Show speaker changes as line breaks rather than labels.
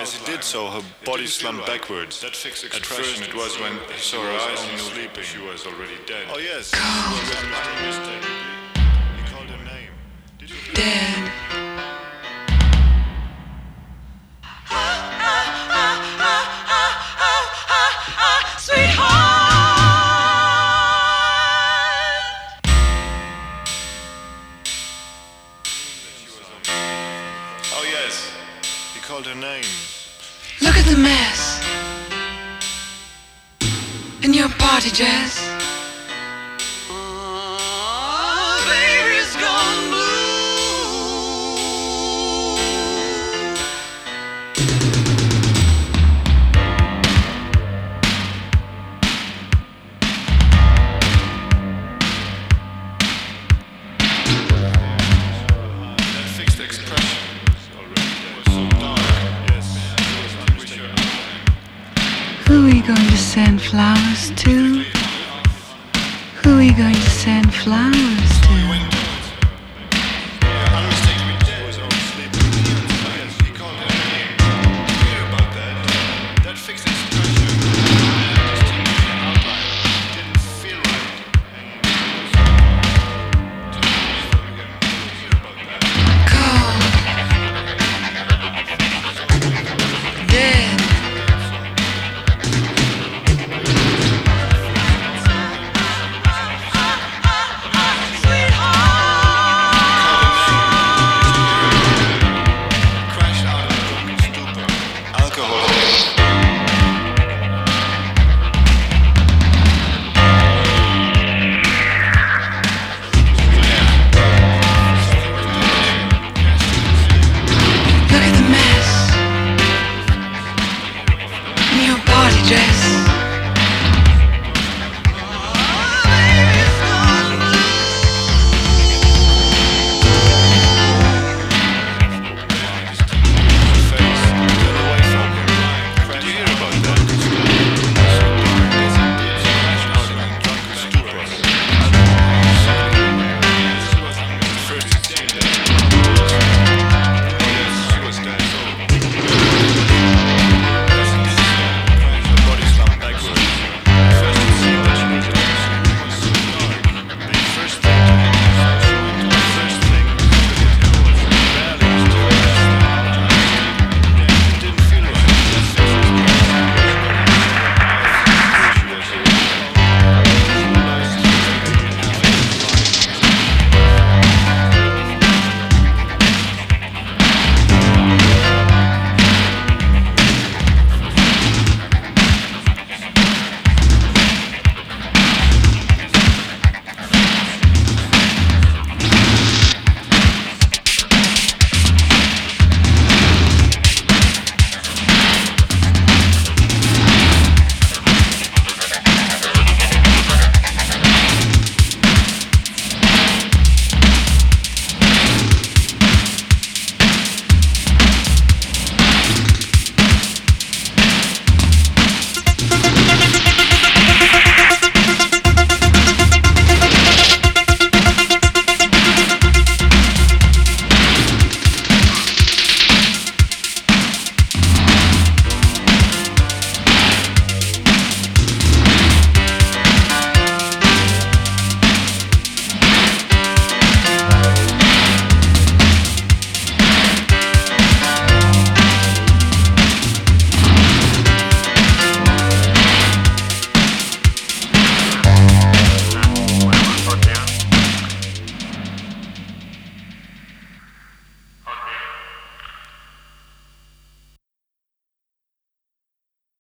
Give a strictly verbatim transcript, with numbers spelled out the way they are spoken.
as he did so, her body slumped backwards.
That fixed
At
expression,
first, it was when he saw her eyes and knew
sleeping. She was already dead.
Oh yes,
He called her name. Did you hear
Dead.
Oh yes, he called her name.
Look at the mess in your party dress. Oh, baby's gone blue.
That fixed expression was so dark. Yes,
Who are we going to send flowers to? Who are we going to send flowers to?